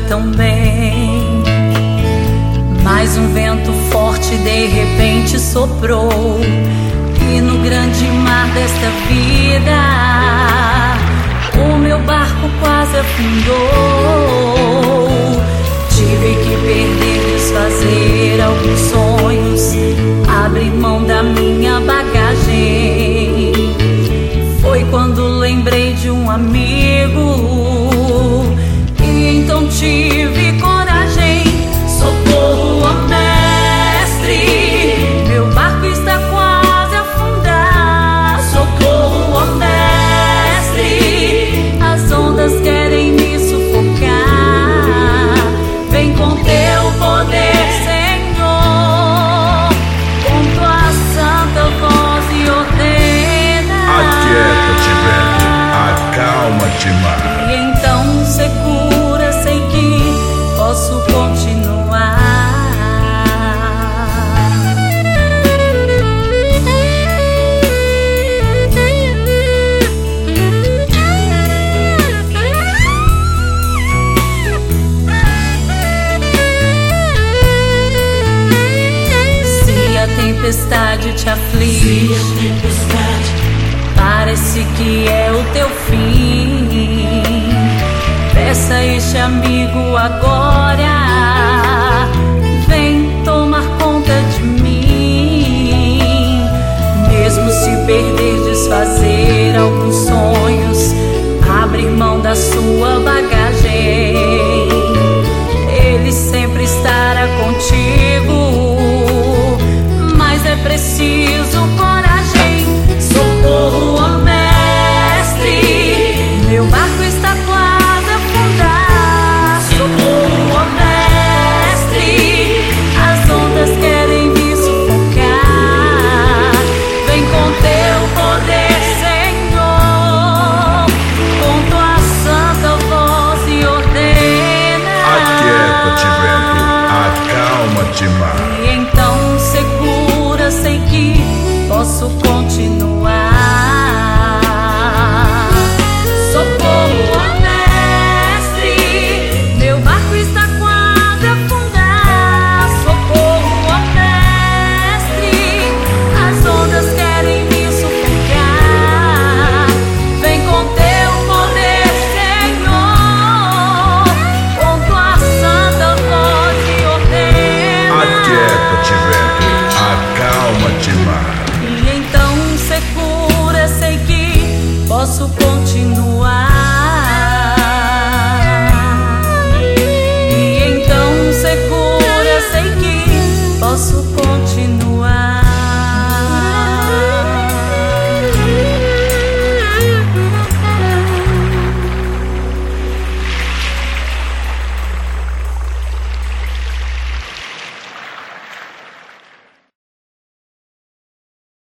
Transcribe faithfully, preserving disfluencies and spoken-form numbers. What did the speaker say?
tão bem. Mas um vento forte de repente soprou, e no grande mar desta vida o meu barco quase afundou. Tive que perder, desfazer alguns sonhos, abrir mão da minha bagagem. Foi quando lembrei de um amigo, e então tive coragem. Socorro, ó mestre, meu barco está quase a afundar. Socorro, ó mestre, as ondas querem me sufocar. Vem com teu poder, Senhor, com tua santa voz e ordena. Aquieta-te, vento, acalma-te, mar. E então segura, sei que posso continuar. Se a tempestade te aflige, parece que é o teu fim, peça a este amigo agora, vem tomar conta de mim. Mesmo se perder, desfazer alguns sonhos, abrir mão da sua bagagem.